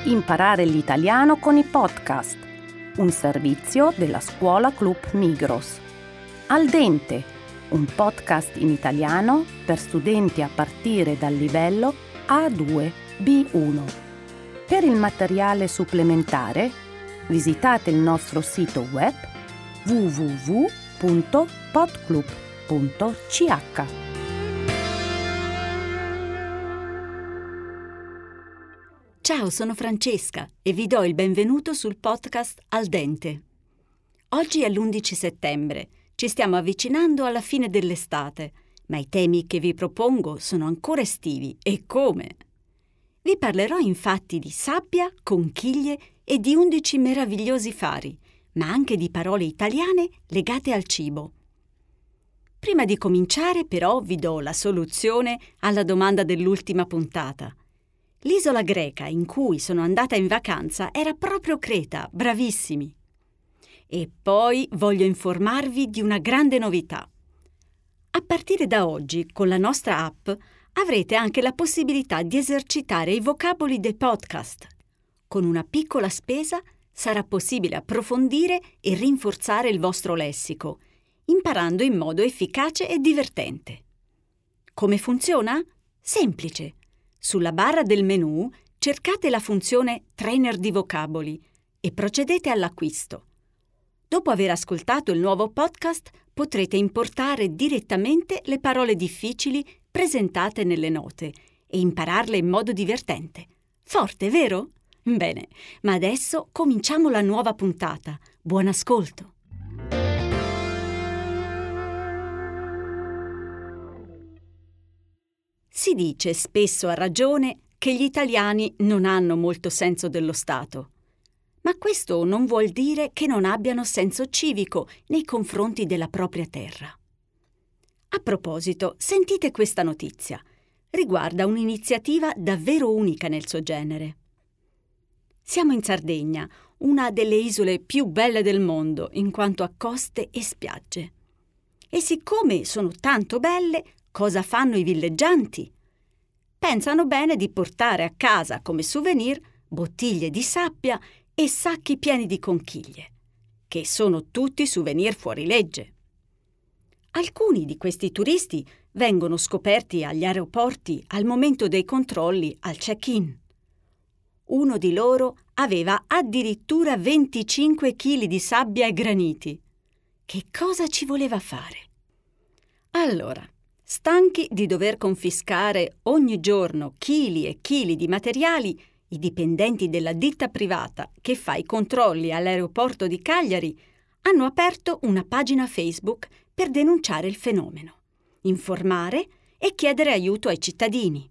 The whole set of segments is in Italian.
Imparare l'italiano con i podcast, un servizio della Scuola Club Migros. Al dente, un podcast in italiano per studenti a partire dal livello A2 B1. Per il materiale supplementare, visitate il nostro sito web www.podclub.ch. Ciao, sono Francesca e vi do il benvenuto sul podcast Al dente. Oggi è l'11 settembre, ci stiamo avvicinando alla fine dell'estate, ma i temi che vi propongo sono ancora estivi, e come! Vi parlerò infatti di sabbia, conchiglie e di 11 meravigliosi fari, ma anche di parole italiane legate al cibo. Prima di cominciare, però, vi do la soluzione alla domanda dell'ultima puntata. L'isola greca in cui sono andata in vacanza era proprio Creta, bravissimi! E poi voglio informarvi di una grande novità. A partire da oggi, con la nostra app, avrete anche la possibilità di esercitare i vocaboli dei podcast. Con una piccola spesa sarà possibile approfondire e rinforzare il vostro lessico, imparando in modo efficace e divertente. Come funziona? Semplice. Sulla barra del menu cercate la funzione Trainer di vocaboli e procedete all'acquisto. Dopo aver ascoltato il nuovo podcast potrete importare direttamente le parole difficili presentate nelle note e impararle in modo divertente. Forte, vero? Bene, ma adesso cominciamo la nuova puntata. Buon ascolto! Si dice spesso a ragione che gli italiani non hanno molto senso dello Stato. Ma questo non vuol dire che non abbiano senso civico nei confronti della propria terra. A proposito, sentite questa notizia. Riguarda un'iniziativa davvero unica nel suo genere. Siamo in Sardegna, una delle isole più belle del mondo in quanto a coste e spiagge. E siccome sono tanto belle, cosa fanno i villeggianti? Pensano bene di portare a casa come souvenir bottiglie di sabbia e sacchi pieni di conchiglie, che sono tutti souvenir fuorilegge. Alcuni di questi turisti vengono scoperti agli aeroporti al momento dei controlli al check-in. Uno di loro aveva addirittura 25 kg di sabbia e graniti. Che cosa ci voleva fare? Allora, stanchi di dover confiscare ogni giorno chili e chili di materiali, i dipendenti della ditta privata che fa i controlli all'aeroporto di Cagliari hanno aperto una pagina Facebook per denunciare il fenomeno, informare e chiedere aiuto ai cittadini.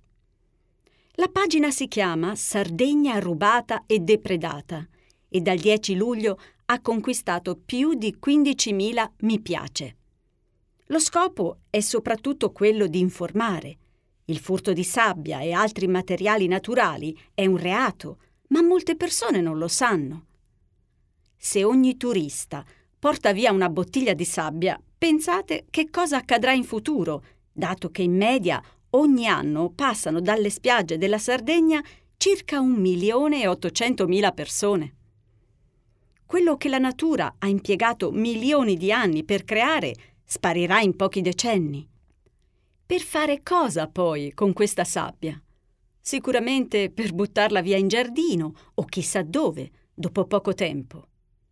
La pagina si chiama Sardegna rubata e depredata e dal 10 luglio ha conquistato più di 15.000 mi piace. Lo scopo è soprattutto quello di informare. Il furto di sabbia e altri materiali naturali è un reato, ma molte persone non lo sanno. Se ogni turista porta via una bottiglia di sabbia, pensate che cosa accadrà in futuro, dato che in media ogni anno passano dalle spiagge della Sardegna circa 1.800.000 persone. Quello che la natura ha impiegato milioni di anni per creare sparirà in pochi decenni. Per fare cosa poi con questa sabbia? Sicuramente per buttarla via in giardino o chissà dove, dopo poco tempo.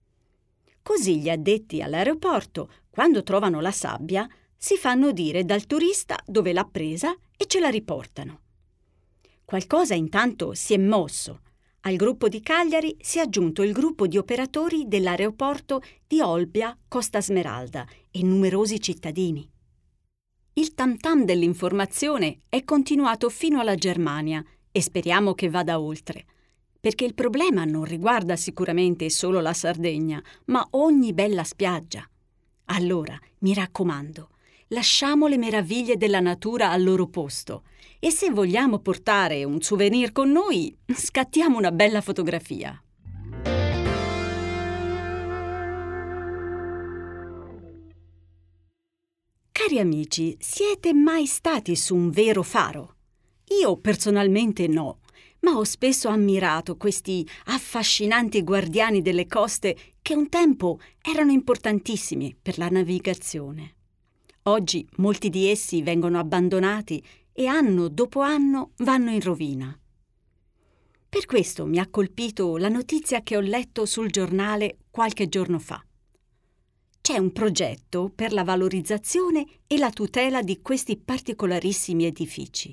Così gli addetti all'aeroporto, quando trovano la sabbia, si fanno dire dal turista dove l'ha presa e ce la riportano. Qualcosa intanto si è mosso. Al gruppo di Cagliari si è aggiunto il gruppo di operatori dell'aeroporto di Olbia, Costa Smeralda e numerosi cittadini. Il tam-tam dell'informazione è continuato fino alla Germania e speriamo che vada oltre, perché il problema non riguarda sicuramente solo la Sardegna, ma ogni bella spiaggia. Allora, mi raccomando, lasciamo le meraviglie della natura al loro posto e se vogliamo portare un souvenir con noi, scattiamo una bella fotografia. Cari amici, siete mai stati su un vero faro? Io personalmente no, ma ho spesso ammirato questi affascinanti guardiani delle coste che un tempo erano importantissimi per la navigazione. Oggi molti di essi vengono abbandonati e anno dopo anno vanno in rovina. Per questo mi ha colpito la notizia che ho letto sul giornale qualche giorno fa. C'è un progetto per la valorizzazione e la tutela di questi particolarissimi edifici.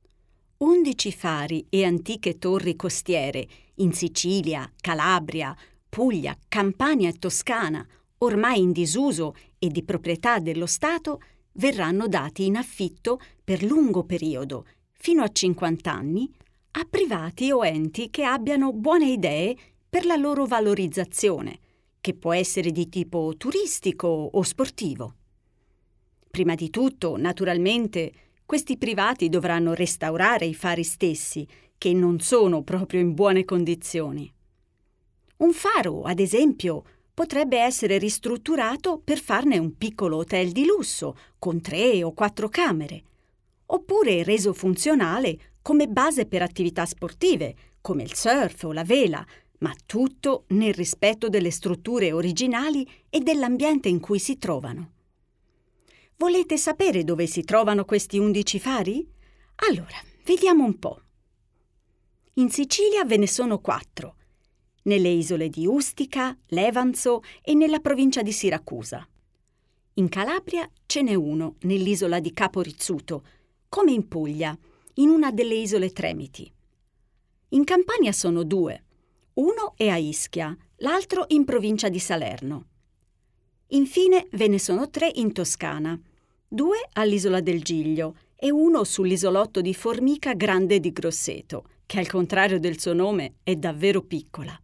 11 fari e antiche torri costiere in Sicilia, Calabria, Puglia, Campania e Toscana, ormai in disuso e di proprietà dello Stato, verranno dati in affitto per lungo periodo, fino a 50 anni, a privati o enti che abbiano buone idee per la loro valorizzazione, che può essere di tipo turistico o sportivo. Prima di tutto, naturalmente, questi privati dovranno restaurare i fari stessi, che non sono proprio in buone condizioni. Un faro, ad esempio, potrebbe essere ristrutturato per farne un piccolo hotel di lusso, con 3 o 4 camere, oppure reso funzionale come base per attività sportive, come il surf o la vela, ma tutto nel rispetto delle strutture originali e dell'ambiente in cui si trovano. Volete sapere dove si trovano questi 11 fari? Allora, vediamo un po'. In Sicilia ve ne sono 4, nelle isole di Ustica, Levanzo e nella provincia di Siracusa. In Calabria ce n'è uno nell'isola di Capo Rizzuto, come in Puglia, in una delle isole Tremiti. In Campania sono 2, uno è a Ischia, l'altro in provincia di Salerno. Infine ve ne sono 3 in Toscana, 2 all'isola del Giglio e uno sull'isolotto di Formica Grande di Grosseto, che al contrario del suo nome è davvero piccola.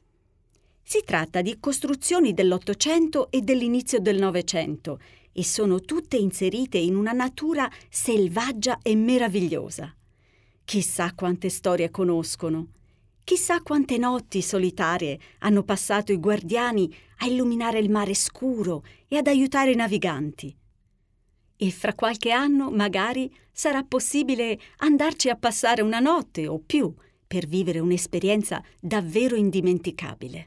Si tratta di costruzioni dell'Ottocento e dell'inizio del Novecento e sono tutte inserite in una natura selvaggia e meravigliosa. Chissà quante storie conoscono, chissà quante notti solitarie hanno passato i guardiani a illuminare il mare scuro e ad aiutare i naviganti. E fra qualche anno, magari, sarà possibile andarci a passare una notte o più per vivere un'esperienza davvero indimenticabile.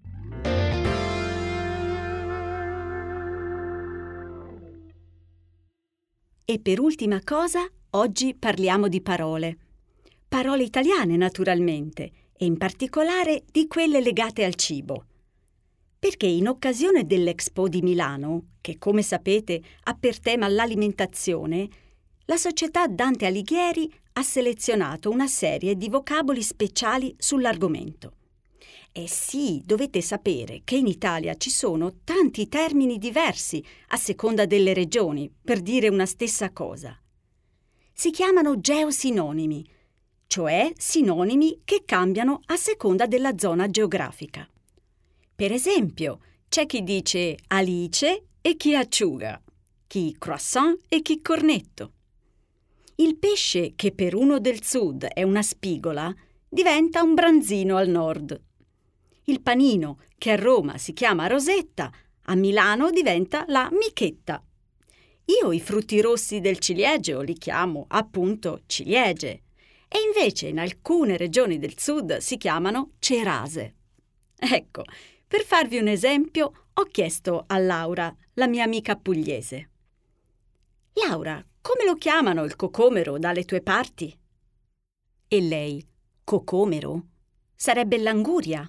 E per ultima cosa, oggi parliamo di parole. Parole italiane, naturalmente, e in particolare di quelle legate al cibo. Perché in occasione dell'Expo di Milano, che come sapete ha per tema l'alimentazione, la società Dante Alighieri ha selezionato una serie di vocaboli speciali sull'argomento. E sì, dovete sapere che in Italia ci sono tanti termini diversi a seconda delle regioni per dire una stessa cosa. Si chiamano geosinonimi, cioè sinonimi che cambiano a seconda della zona geografica. Per esempio, c'è chi dice alice e chi acciuga, chi croissant e chi cornetto. Il pesce, che per uno del sud è una spigola, diventa un branzino al nord. Il panino, che a Roma si chiama rosetta, a Milano diventa la michetta. Io i frutti rossi del ciliegio li chiamo appunto ciliegie e invece in alcune regioni del sud si chiamano cerase. Ecco, per farvi un esempio, ho chiesto a Laura, la mia amica pugliese. Laura, come lo chiamano il cocomero dalle tue parti? E lei, cocomero? Sarebbe l'anguria.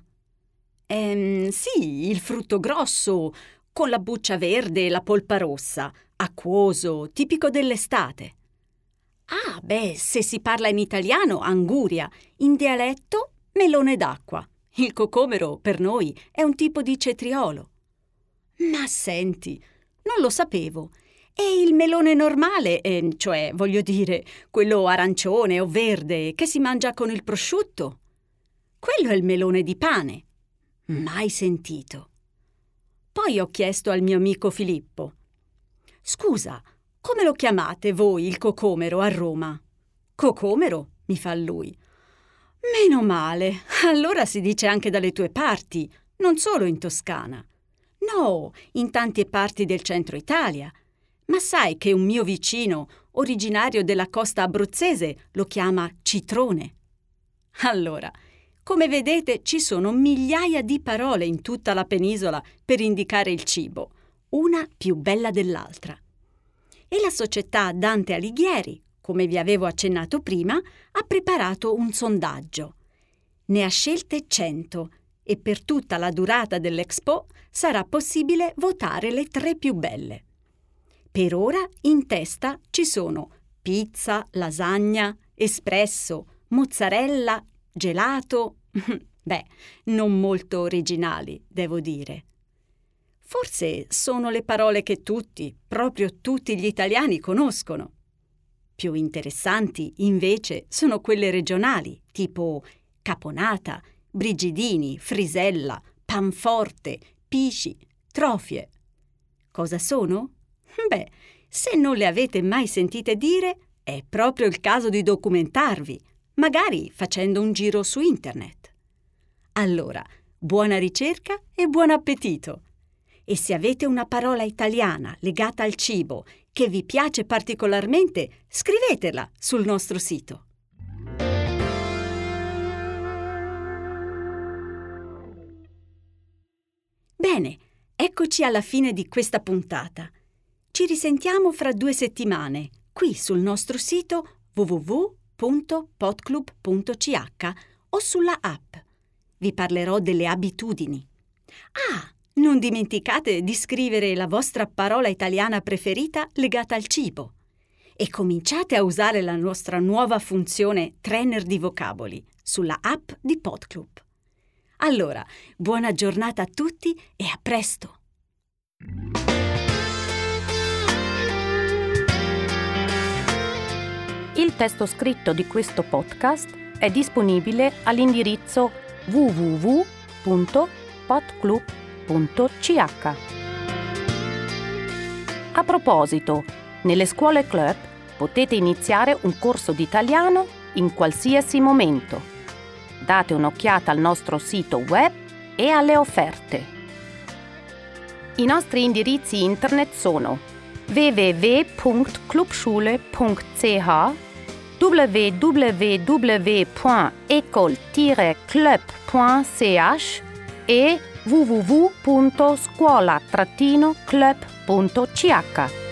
Sì, il frutto grosso, con la buccia verde e la polpa rossa, acquoso, tipico dell'estate. Ah, beh, se si parla in italiano, anguria, in dialetto, melone d'acqua. Il cocomero, per noi, è un tipo di cetriolo. Ma senti, non lo sapevo. E il melone normale, cioè, voglio dire, quello arancione o verde che si mangia con il prosciutto? Quello è il melone di pane. Mai sentito. Poi ho chiesto al mio amico Filippo: «Scusa, come lo chiamate voi il cocomero a Roma?» «Cocomero?» mi fa lui. «Meno male, allora si dice anche dalle tue parti, non solo in Toscana. No, in tante parti del centro Italia. Ma sai che un mio vicino, originario della costa abruzzese, lo chiama citrone?» Allora, come vedete, ci sono migliaia di parole in tutta la penisola per indicare il cibo, una più bella dell'altra. E la società Dante Alighieri, come vi avevo accennato prima, ha preparato un sondaggio. Ne ha scelte 100 e per tutta la durata dell'Expo sarà possibile votare le 3 più belle. Per ora in testa ci sono pizza, lasagna, espresso, mozzarella, gelato. Beh, non molto originali, devo dire. Forse sono le parole che proprio tutti gli italiani conoscono. Più interessanti, invece, sono quelle regionali, tipo caponata, brigidini, frisella, panforte, pisci, trofie. Cosa sono? Beh, se non le avete mai sentite dire, è proprio il caso di documentarvi, magari facendo un giro su internet. Allora, buona ricerca e buon appetito! E se avete una parola italiana legata al cibo che vi piace particolarmente, scrivetela sul nostro sito. Bene, eccoci alla fine di questa puntata. Ci risentiamo fra 2 settimane, qui sul nostro sito www.podclub.ch o sulla app. Vi parlerò delle abitudini. Non dimenticate di scrivere la vostra parola italiana preferita legata al cibo e cominciate a usare la nostra nuova funzione Trainer di vocaboli sulla app di Podclub. Allora, buona giornata a tutti e a presto! Il testo scritto di questo podcast è disponibile all'indirizzo www.podclub.ch. A proposito, nelle scuole club potete iniziare un corso di italiano in qualsiasi momento. Date un'occhiata al nostro sito web e alle offerte. I nostri indirizzi internet sono www.clubschule.ch, www.ecole-club.ch e www.scuola-club.ch.